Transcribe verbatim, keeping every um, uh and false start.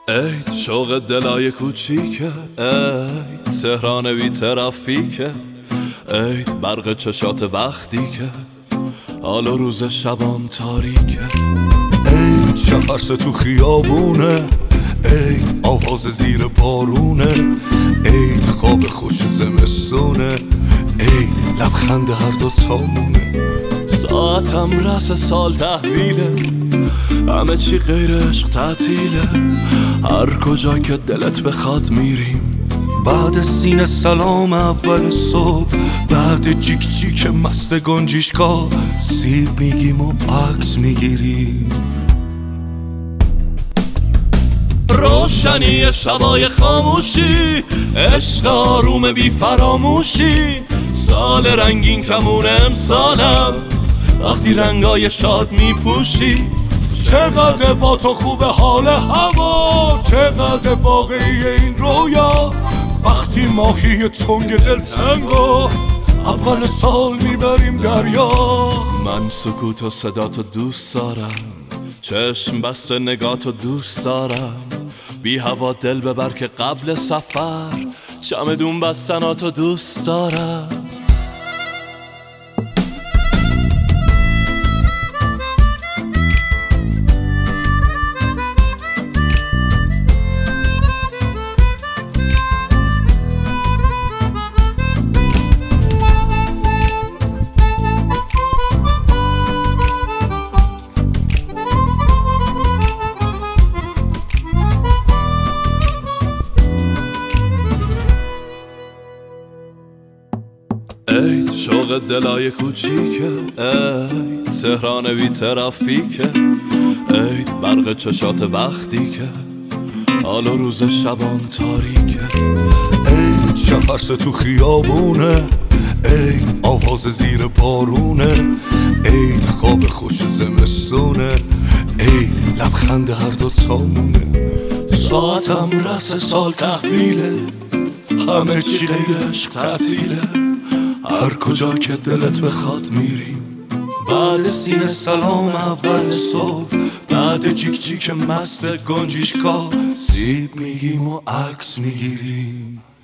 عید شوق دلای کوچیکه، عید تهران بی ترافیکه، عید برق چشات وقتی که حال و روز شبام تاریکه. عید شپرس تو خیابونه، عید آواز زیر بارونه، عید خواب خوش زمستونه، عید لبخند هر دو تامونه. ساعتم رس سال تحویله، همه چی غیر عشق تعطیله، هر کجا که دلت بخواد میریم. بعد سینه سلام اول صبح، بعد جیک جیک مست گنجیشکا سیب میگیم و عکس میگیریم. روشنی شبای خاموشی، عشق آروم بی فراموشی، سال رنگین کمون امسالم وقتی رنگای شاد میپوشی. چقدر با تو خوبه حال هوا، چقدر واقعی این رویا، وقتی ماهی تنگ دلتنگو اول سال میبریم دریا. من سکوت و صداتو دوست دارم، چشم بسته نگاتو دوست دارم، بی هوا دل ببر که قبل سفر چمدون بستناتو دوست دارم. عید شوق دلای کوچیکه، عید تهران بی ترافیکه، عید برق چشات وقتی که حال و روز شبام تاریکه. عید شپرس تو خیابونه، عید آواز زیر بارونه، عید خواب خوش زمستونه، عید لبخند هر دو تامونه. ساعتم رس سال تحویله، همه چی غیر عشق تعطیله، هر کجا که دلت بخواد میریم. بعد سینه سلام اول صبح، بعد جیک جیک مست گنجیشکا سیب میگیم و عکس میگیریم.